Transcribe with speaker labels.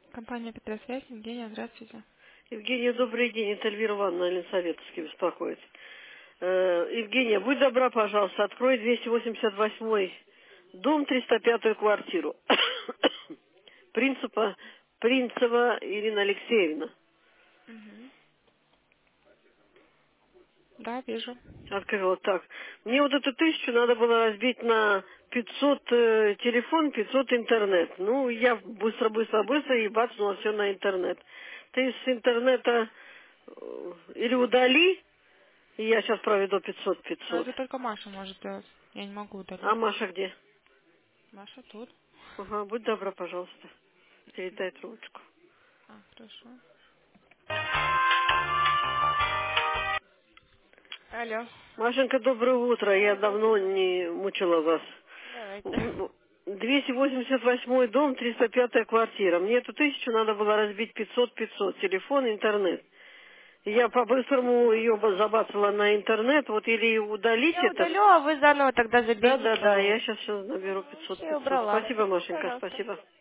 Speaker 1: Компания Петросвязь, Евгения, здравствуйте.
Speaker 2: Евгения, добрый день. Это Эльвира Ивановна Ленсоветовский беспокоит. Евгения, будь добра, пожалуйста, открой 288 дом, 305 квартиру. Принцева Ирина Алексеевна.
Speaker 1: Мгм. Да, вижу.
Speaker 2: Открыла так. Мне вот эту 1000 надо было разбить на 500 телефон, 500 интернет. Ну, я быстро и бацнула все на интернет. Ты с интернета или удали, и я сейчас проведу
Speaker 1: Но
Speaker 2: 500.
Speaker 1: это только Маша может сделать. Я не могу
Speaker 2: А
Speaker 1: удалить.
Speaker 2: Маша где?
Speaker 1: Маша тут.
Speaker 2: Ага, будь добра, пожалуйста. Передай трубочку.
Speaker 1: А, хорошо. Алло.
Speaker 2: Машенька, доброе утро. Я давно
Speaker 1: Здравствуйте.
Speaker 2: не мучила вас.
Speaker 1: Давайте.
Speaker 2: 288 дом, 305 квартира. Мне эту 1000 надо было разбить 500. Телефон, интернет. Я по-быстрому ее забацала на интернет. Вот или удалить
Speaker 1: Я
Speaker 2: это.
Speaker 1: удалю, а вы заново тогда забейте
Speaker 2: Да,
Speaker 1: снова.
Speaker 2: я сейчас наберу
Speaker 1: Ну,
Speaker 2: 500.
Speaker 1: все, убрала.
Speaker 2: Спасибо, Машенька,
Speaker 1: Пожалуйста.
Speaker 2: спасибо.